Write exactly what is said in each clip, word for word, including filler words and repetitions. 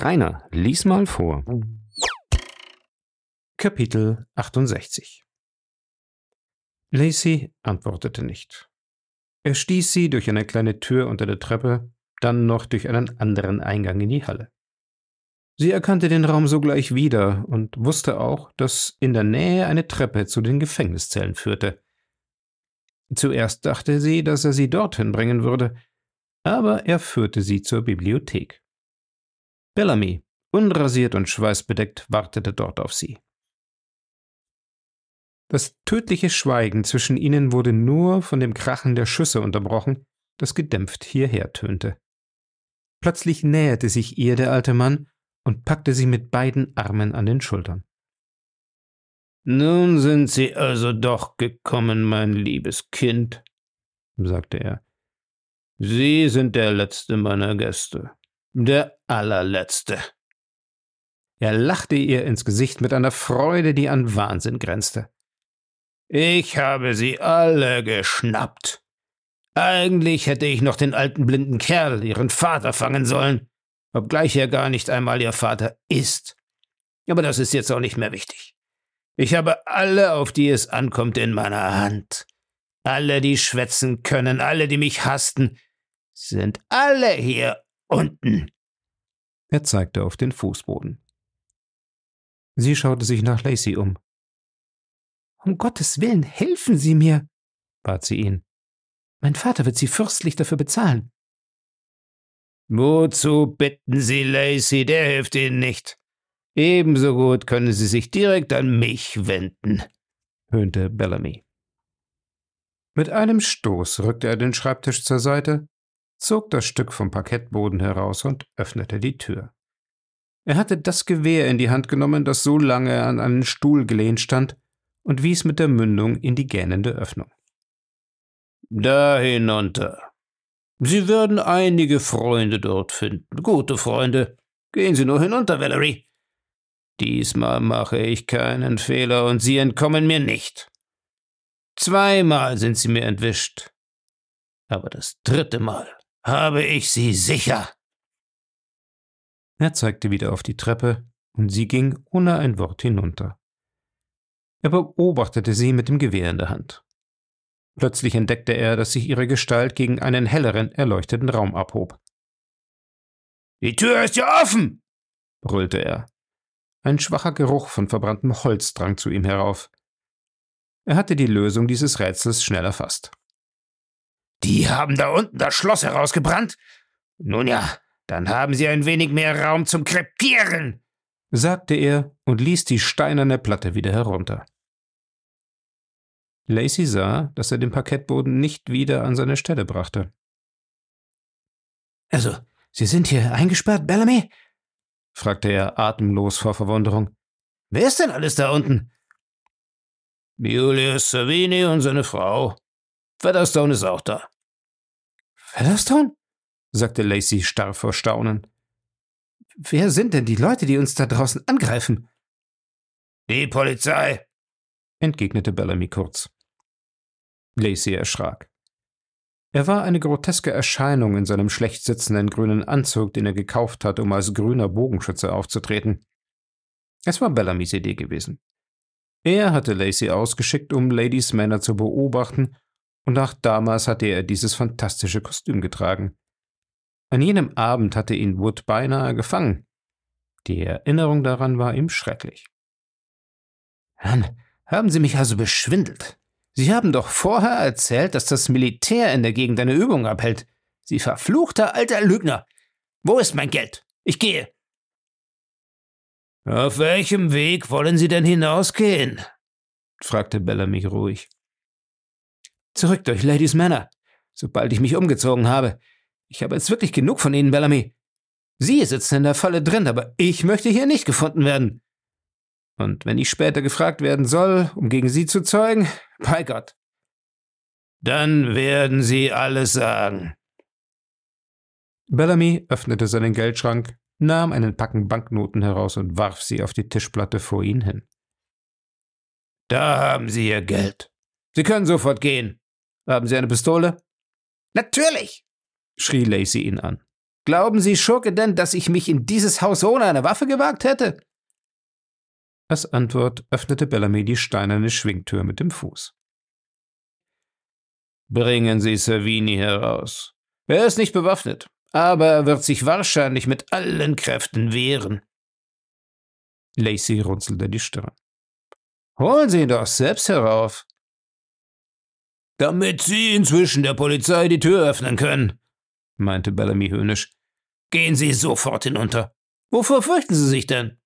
Rainer, lies mal vor. Kapitel achtundsechzig. Lacey antwortete nicht. Er stieß sie durch eine kleine Tür unter der Treppe, dann noch durch einen anderen Eingang in die Halle. Sie erkannte den Raum sogleich wieder und wusste auch, dass in der Nähe eine Treppe zu den Gefängniszellen führte. Zuerst dachte sie, dass er sie dorthin bringen würde, aber er führte sie zur Bibliothek. Bellamy, unrasiert und schweißbedeckt, wartete dort auf sie. Das tödliche Schweigen zwischen ihnen wurde nur von dem Krachen der Schüsse unterbrochen, das gedämpft hierher tönte. Plötzlich näherte sich ihr der alte Mann und packte sie mit beiden Armen an den Schultern. »Nun sind Sie also doch gekommen, mein liebes Kind«, sagte er. »Sie sind der letzte meiner Gäste, der allerletzte.« Er lachte ihr ins Gesicht mit einer Freude, die an Wahnsinn grenzte. »Ich habe sie alle geschnappt. Eigentlich hätte ich noch den alten blinden Kerl, Ihren Vater, fangen sollen, obgleich er gar nicht einmal Ihr Vater ist. Aber das ist jetzt auch nicht mehr wichtig. Ich habe alle, auf die es ankommt, in meiner Hand. Alle, die schwätzen können, alle, die mich hassten, sind alle hier unten.« Er zeigte auf den Fußboden. Sie schaute sich nach Lacey um. »Um Gottes Willen, helfen Sie mir«, bat sie ihn. »Mein Vater wird Sie fürstlich dafür bezahlen.« »Wozu bitten Sie Lacey? Der hilft Ihnen nicht. Ebenso gut können Sie sich direkt an mich wenden«, höhnte Bellamy. Mit einem Stoß rückte er den Schreibtisch zur Seite, zog das Stück vom Parkettboden heraus und öffnete die Tür. Er hatte das Gewehr in die Hand genommen, das so lange an einen Stuhl gelehnt stand, und wies mit der Mündung in die gähnende Öffnung. »Da hinunter. Sie werden einige Freunde dort finden, gute Freunde. Gehen Sie nur hinunter, Valerie. Diesmal mache ich keinen Fehler und Sie entkommen mir nicht. Zweimal sind Sie mir entwischt, aber das dritte Mal habe ich Sie sicher.« Er zeigte wieder auf die Treppe, und sie ging ohne ein Wort hinunter. Er beobachtete sie mit dem Gewehr in der Hand. Plötzlich entdeckte er, dass sich ihre Gestalt gegen einen helleren, erleuchteten Raum abhob. »Die Tür ist ja offen«, brüllte er. Ein schwacher Geruch von verbranntem Holz drang zu ihm herauf. Er hatte die Lösung dieses Rätsels schnell erfasst. »Die haben da unten das Schloss herausgebrannt? Nun ja, dann haben sie ein wenig mehr Raum zum Krepieren«, sagte er und ließ die steinerne Platte wieder herunter. Lacey sah, dass er den Parkettboden nicht wieder an seine Stelle brachte. »Also, Sie sind hier eingesperrt, Bellamy?« fragte er atemlos vor Verwunderung. »Wer ist denn alles da unten?« »Julius Savini und seine Frau. Featherstone ist auch da.« »Featherstone?« sagte Lacey starr vor Staunen. »Wer sind denn die Leute, die uns da draußen angreifen?« »Die Polizei«, entgegnete Bellamy kurz. Lacey erschrak. Er war eine groteske Erscheinung in seinem schlecht sitzenden grünen Anzug, den er gekauft hatte, um als grüner Bogenschütze aufzutreten. Es war Bellamys Idee gewesen. Er hatte Lacey ausgeschickt, um Ladies Männer zu beobachten, und auch damals hatte er dieses fantastische Kostüm getragen. An jenem Abend hatte ihn Wood beinahe gefangen. Die Erinnerung daran war ihm schrecklich. »Dann haben Sie mich also beschwindelt. Sie haben doch vorher erzählt, dass das Militär in der Gegend eine Übung abhält. Sie verfluchter alter Lügner! Wo ist mein Geld? Ich gehe!« »Auf welchem Weg wollen Sie denn hinausgehen?« fragte Bellamy ruhig. »Zurück durch Ladies Manor, sobald ich mich umgezogen habe. Ich habe jetzt wirklich genug von Ihnen, Bellamy. Sie sitzen in der Falle drin, aber ich möchte hier nicht gefunden werden. Und wenn ich später gefragt werden soll, um gegen Sie zu zeugen, bei Gott, dann werden Sie alles sagen.« Bellamy öffnete seinen Geldschrank, nahm einen Packen Banknoten heraus und warf sie auf die Tischplatte vor ihn hin. »Da haben Sie Ihr Geld. Sie können sofort gehen. Haben Sie eine Pistole?« »Natürlich«, schrie Lacey ihn an. Glauben Sie, Schurke, denn, dass ich mich in dieses Haus ohne eine Waffe gewagt hätte?« Als Antwort öffnete Bellamy die steinerne Schwingtür mit dem Fuß. »Bringen Sie Savini heraus. Er ist nicht bewaffnet, aber er wird sich wahrscheinlich mit allen Kräften wehren.« Lacey runzelte die Stirn. »Holen Sie ihn doch selbst herauf.« »Damit Sie inzwischen der Polizei die Tür öffnen können«, meinte Bellamy höhnisch. »Gehen Sie sofort hinunter. Wovor fürchten Sie sich denn?«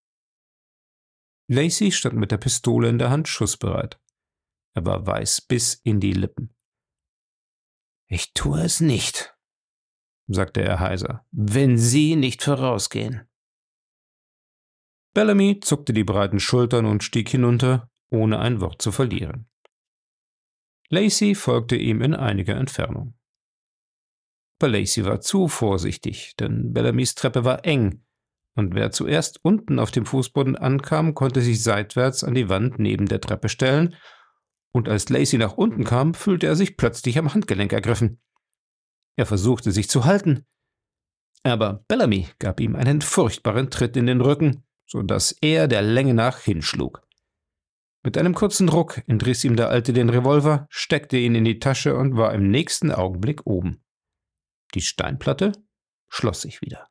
Lacey stand mit der Pistole in der Hand schussbereit. Er war weiß bis in die Lippen. »Ich tue es nicht«, sagte er heiser, »wenn Sie nicht vorausgehen.« Bellamy zuckte die breiten Schultern und stieg hinunter, ohne ein Wort zu verlieren. Lacey folgte ihm in einiger Entfernung. Aber Lacey war zu vorsichtig, denn Bellamys Treppe war eng, und wer zuerst unten auf dem Fußboden ankam, konnte sich seitwärts an die Wand neben der Treppe stellen, und als Lacey nach unten kam, fühlte er sich plötzlich am Handgelenk ergriffen. Er versuchte, sich zu halten, aber Bellamy gab ihm einen furchtbaren Tritt in den Rücken, so dass er der Länge nach hinschlug. Mit einem kurzen Ruck entriss ihm der Alte den Revolver, steckte ihn in die Tasche und war im nächsten Augenblick oben. Die Steinplatte schloss sich wieder.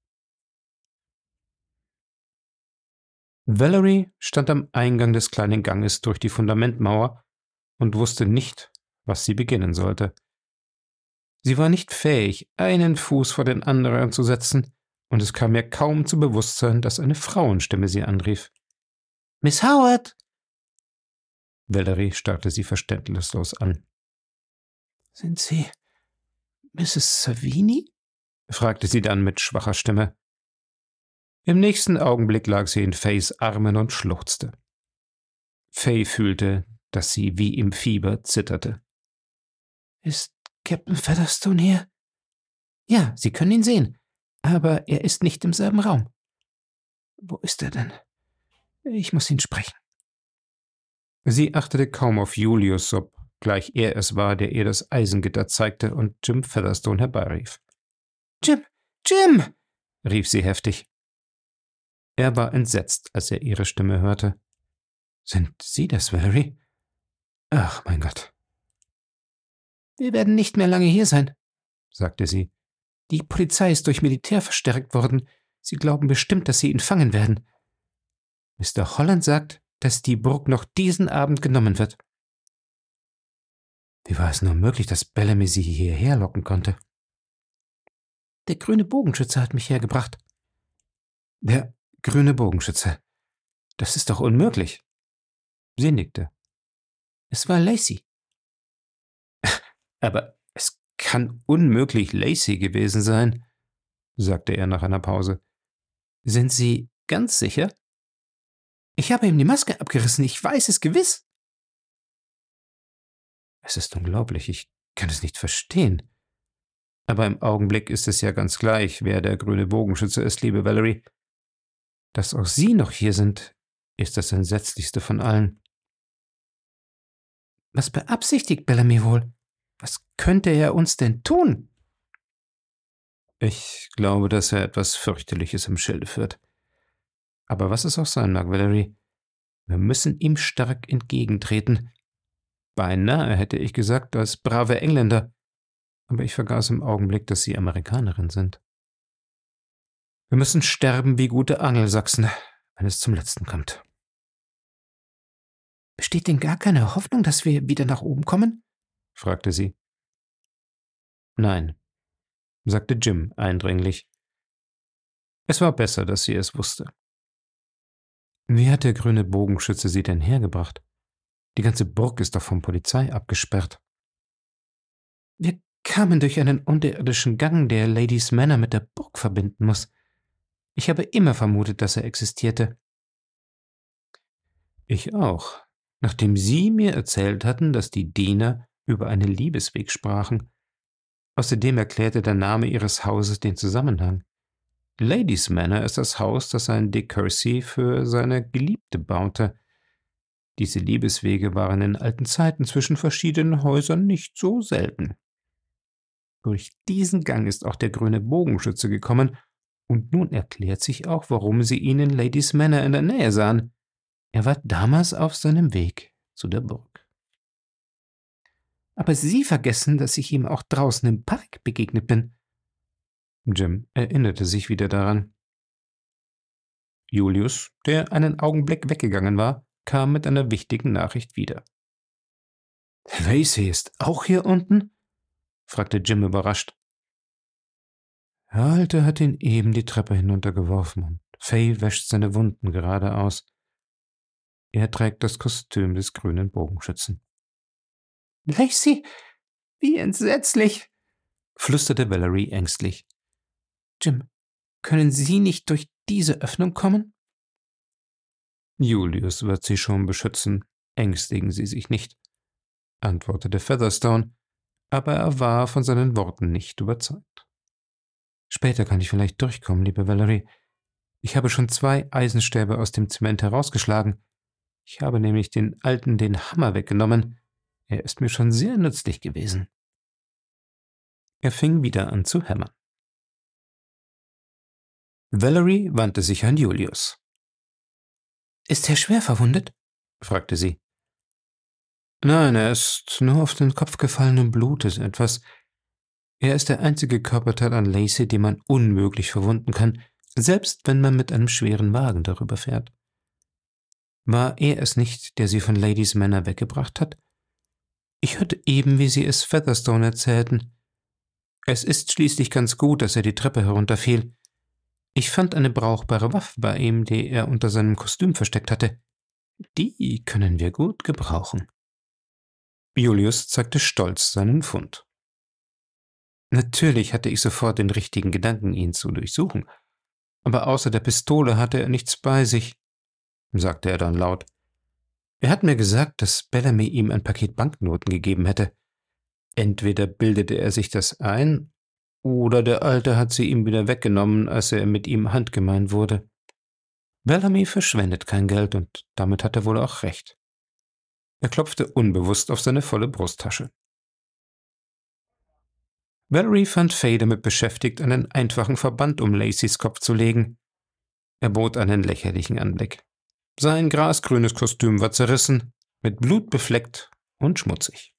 Valerie stand am Eingang des kleinen Ganges durch die Fundamentmauer und wusste nicht, was sie beginnen sollte. Sie war nicht fähig, einen Fuß vor den anderen zu setzen, und es kam ihr kaum zu Bewusstsein, dass eine Frauenstimme sie anrief. »Miss Howard!« Valerie starrte sie verständnislos an. »Sind Sie Misses Savini?« fragte sie dann mit schwacher Stimme. Im nächsten Augenblick lag sie in Fays Armen und schluchzte. Fay fühlte, dass sie wie im Fieber zitterte. »Ist Captain Featherstone hier?« »Ja, Sie können ihn sehen, aber er ist nicht im selben Raum.« »Wo ist er denn? Ich muss ihn sprechen.« Sie achtete kaum auf Julius, obgleich er es war, der ihr das Eisengitter zeigte und Jim Featherstone herbeirief. »Jim! Jim!« rief sie heftig. Er war entsetzt, als er ihre Stimme hörte. »Sind Sie das, Valerie? Ach, mein Gott!« »Wir werden nicht mehr lange hier sein«, sagte sie. »Die Polizei ist durch Militär verstärkt worden. Sie glauben bestimmt, dass Sie ihn fangen werden. Mister Holland sagt, dass die Burg noch diesen Abend genommen wird.« Wie war es nur möglich, dass Bellamy sie hierher locken konnte? »Der grüne Bogenschütze hat mich hergebracht.« »Der grüne Bogenschütze? Das ist doch unmöglich.« Sie nickte. »Es war Lacey.« »Aber es kann unmöglich Lacey gewesen sein«, sagte er nach einer Pause. »Sind Sie ganz sicher?« »Ich habe ihm die Maske abgerissen, ich weiß es gewiss.« »Es ist unglaublich, ich kann es nicht verstehen. Aber im Augenblick ist es ja ganz gleich, wer der grüne Bogenschütze ist, liebe Valerie. Dass auch Sie noch hier sind, ist das Entsetzlichste von allen.« »Was beabsichtigt Bellamy wohl? Was könnte er uns denn tun?« »Ich glaube, dass er etwas Fürchterliches im Schilde führt. Aber was es auch sein mag, Valerie, wir müssen ihm stark entgegentreten. Beinahe hätte ich gesagt, als brave Engländer, aber ich vergaß im Augenblick, dass Sie Amerikanerin sind. Wir müssen sterben wie gute Angelsachsen, wenn es zum Letzten kommt.« »Besteht denn gar keine Hoffnung, dass wir wieder nach oben kommen?« fragte sie. »Nein«, sagte Jim eindringlich. Es war besser, dass sie es wusste. »Wie hat der grüne Bogenschütze Sie denn hergebracht? Die ganze Burg ist doch von Polizei abgesperrt.« »Wir kamen durch einen unterirdischen Gang, der Ladies Manor mit der Burg verbinden muss. Ich habe immer vermutet, dass er existierte.« »Ich auch, nachdem Sie mir erzählt hatten, dass die Diener über einen Liebesweg sprachen. Außerdem erklärte der Name Ihres Hauses den Zusammenhang. Ladies Manor ist das Haus, das ein De Courcy für seine Geliebte baute. Diese Liebeswege waren in alten Zeiten zwischen verschiedenen Häusern nicht so selten.« Durch diesen Gang ist auch der grüne Bogenschütze gekommen, und nun erklärt sich auch, warum sie ihn in Ladies Manor in der Nähe sahen. Er war damals auf seinem Weg zu der Burg. Aber Sie vergessen, dass ich ihm auch draußen im Park begegnet bin. Jim erinnerte sich wieder daran. Julius, der einen Augenblick weggegangen war, kam mit einer wichtigen Nachricht wieder. »Lacey ist auch hier unten?« fragte Jim überrascht. Der Alte hat ihn eben die Treppe hinuntergeworfen und Fay wäscht seine Wunden gerade aus. Er trägt das Kostüm des grünen Bogenschützen. »Lacey, wie entsetzlich«, flüsterte Valerie ängstlich. »Jim, können Sie nicht durch diese Öffnung kommen?« »Julius wird Sie schon beschützen, ängstigen Sie sich nicht«, antwortete Featherstone, aber er war von seinen Worten nicht überzeugt. »Später kann ich vielleicht durchkommen, liebe Valerie. Ich habe schon zwei Eisenstäbe aus dem Zement herausgeschlagen. Ich habe nämlich den Alten den Hammer weggenommen. Er ist mir schon sehr nützlich gewesen.« Er fing wieder an zu hämmern. Valerie wandte sich an Julius. »Ist er schwer verwundet?« fragte sie. »Nein, er ist nur auf den Kopf gefallen und blutet etwas. Er ist der einzige Körperteil an Lacey, den man unmöglich verwunden kann, selbst wenn man mit einem schweren Wagen darüber fährt. War er es nicht, der sie von Ladies Manor weggebracht hat? Ich hörte eben, wie sie es Featherstone erzählten. Es ist schließlich ganz gut, dass er die Treppe herunterfiel. Ich fand eine brauchbare Waffe bei ihm, die er unter seinem Kostüm versteckt hatte. Die können wir gut gebrauchen.« Julius zeigte stolz seinen Fund. Natürlich hatte ich sofort den richtigen Gedanken, ihn zu durchsuchen, aber außer der Pistole hatte er nichts bei sich, sagte er dann laut. Er hat mir gesagt, dass Bellamy ihm ein Paket Banknoten gegeben hätte. Entweder bildete er sich das ein, oder der Alte hat sie ihm wieder weggenommen, als er mit ihm handgemein wurde. Bellamy verschwendet kein Geld, und damit hat er wohl auch recht. Er klopfte unbewusst auf seine volle Brusttasche. Valerie fand Fay damit beschäftigt, einen einfachen Verband um Lacys Kopf zu legen. Er bot einen lächerlichen Anblick. Sein grasgrünes Kostüm war zerrissen, mit Blut befleckt und schmutzig.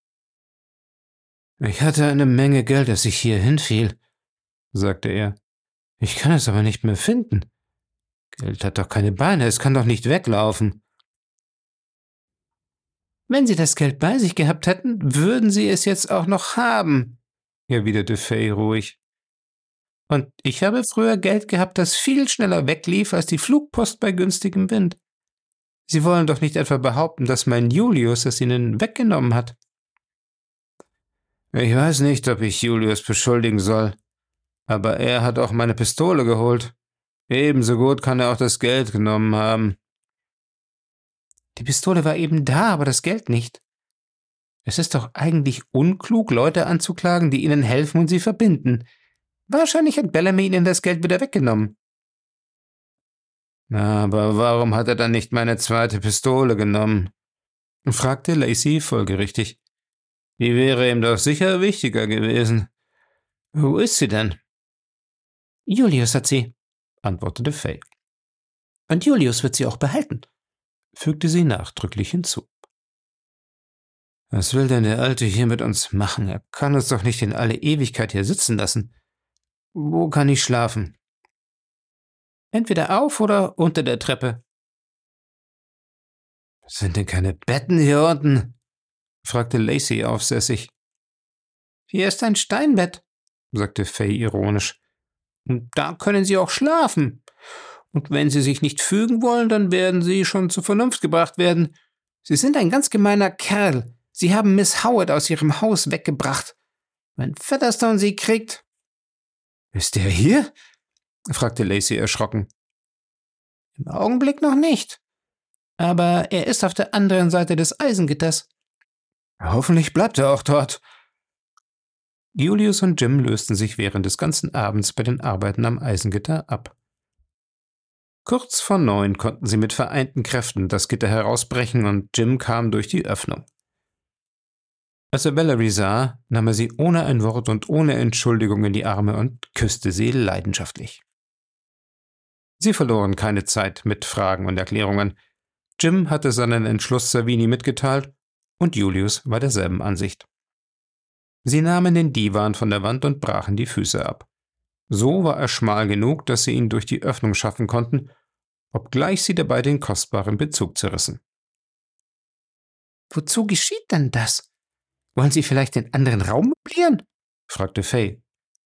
»Ich hatte eine Menge Geld, als ich hier hinfiel«, sagte er. »Ich kann es aber nicht mehr finden. Geld hat doch keine Beine, es kann doch nicht weglaufen.« »Wenn Sie das Geld bei sich gehabt hätten, würden Sie es jetzt auch noch haben«, erwiderte Fay ruhig. »Und ich habe früher Geld gehabt, das viel schneller weglief als die Flugpost bei günstigem Wind. Sie wollen doch nicht etwa behaupten, dass mein Julius es Ihnen weggenommen hat?« »Ich weiß nicht, ob ich Julius beschuldigen soll, aber er hat auch meine Pistole geholt. Ebenso gut kann er auch das Geld genommen haben.« »Die Pistole war eben da, aber das Geld nicht. Es ist doch eigentlich unklug, Leute anzuklagen, die ihnen helfen und sie verbinden. Wahrscheinlich hat Bellamy ihnen das Geld wieder weggenommen.« »Aber warum hat er dann nicht meine zweite Pistole genommen?« fragte Lacey folgerichtig. »Die wäre ihm doch sicher wichtiger gewesen. Wo ist sie denn?« »Julius hat sie«, antwortete Fay. »Und Julius wird sie auch behalten«, fügte sie nachdrücklich hinzu. »Was will denn der Alte hier mit uns machen? Er kann uns doch nicht in alle Ewigkeit hier sitzen lassen. Wo kann ich schlafen?« »Entweder auf oder unter der Treppe.« »Sind denn keine Betten hier unten?« fragte Lacey aufsässig. »Hier ist ein Steinbett«, sagte Fay ironisch. »Und da können Sie auch schlafen. Und wenn Sie sich nicht fügen wollen, dann werden Sie schon zur Vernunft gebracht werden. Sie sind ein ganz gemeiner Kerl. Sie haben Miss Howard aus ihrem Haus weggebracht. Wenn Featherstone sie kriegt.« »Ist er hier?« fragte Lacey erschrocken. »Im Augenblick noch nicht. Aber er ist auf der anderen Seite des Eisengitters.« »Hoffentlich bleibt er auch dort.« Julius und Jim lösten sich während des ganzen Abends bei den Arbeiten am Eisengitter ab. Kurz vor neun konnten sie mit vereinten Kräften das Gitter herausbrechen und Jim kam durch die Öffnung. Als er Valerie sah, nahm er sie ohne ein Wort und ohne Entschuldigung in die Arme und küsste sie leidenschaftlich. Sie verloren keine Zeit mit Fragen und Erklärungen. Jim hatte seinen Entschluss Savini mitgeteilt und Julius war derselben Ansicht. Sie nahmen den Divan von der Wand und brachen die Füße ab. So war er schmal genug, dass sie ihn durch die Öffnung schaffen konnten, obgleich sie dabei den kostbaren Bezug zerrissen. »Wozu geschieht denn das? Wollen Sie vielleicht den anderen Raum möblieren?« fragte Fay.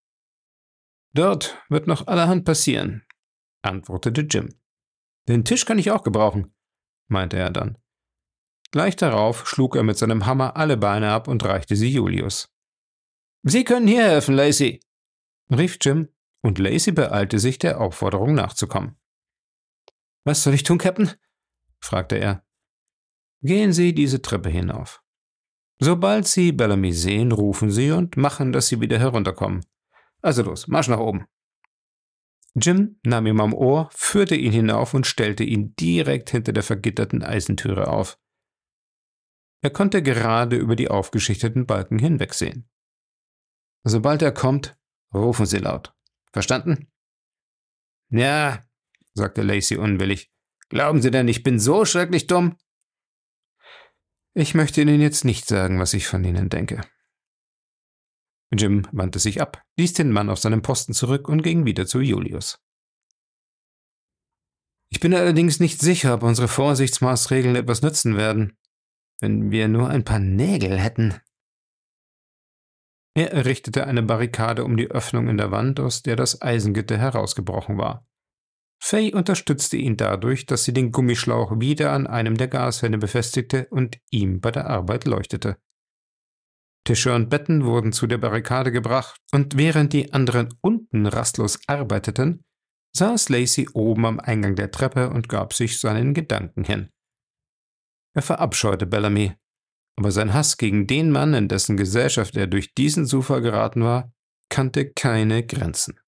»Dort wird noch allerhand passieren«, antwortete Jim. »Den Tisch kann ich auch gebrauchen«, meinte er dann. Gleich darauf schlug er mit seinem Hammer alle Beine ab und reichte sie Julius. »Sie können hier helfen, Lacey«, rief Jim, und Lacey beeilte sich, der Aufforderung nachzukommen. »Was soll ich tun, Captain?« fragte er. »Gehen Sie diese Treppe hinauf. Sobald Sie Bellamy sehen, rufen Sie und machen, dass Sie wieder herunterkommen. Also los, Marsch nach oben.« Jim nahm ihm am Ohr, führte ihn hinauf und stellte ihn direkt hinter der vergitterten Eisentüre auf. Er konnte gerade über die aufgeschichteten Balken hinwegsehen. »Sobald er kommt, rufen Sie laut. Verstanden?« »Ja«, sagte Lacey unwillig. »Glauben Sie denn, ich bin so schrecklich dumm?« »Ich möchte Ihnen jetzt nicht sagen, was ich von Ihnen denke.« Jim wandte sich ab, ließ den Mann auf seinem Posten zurück und ging wieder zu Julius. »Ich bin allerdings nicht sicher, ob unsere Vorsichtsmaßregeln etwas nützen werden. Wenn wir nur ein paar Nägel hätten.« Er errichtete eine Barrikade um die Öffnung in der Wand, aus der das Eisengitter herausgebrochen war. Fay unterstützte ihn dadurch, dass sie den Gummischlauch wieder an einem der Gashähne befestigte und ihm bei der Arbeit leuchtete. Tische und Betten wurden zu der Barrikade gebracht, und während die anderen unten rastlos arbeiteten, saß Lacey oben am Eingang der Treppe und gab sich seinen Gedanken hin. Er verabscheute Bellamy, aber sein Hass gegen den Mann, in dessen Gesellschaft er durch diesen Zufall geraten war, kannte keine Grenzen.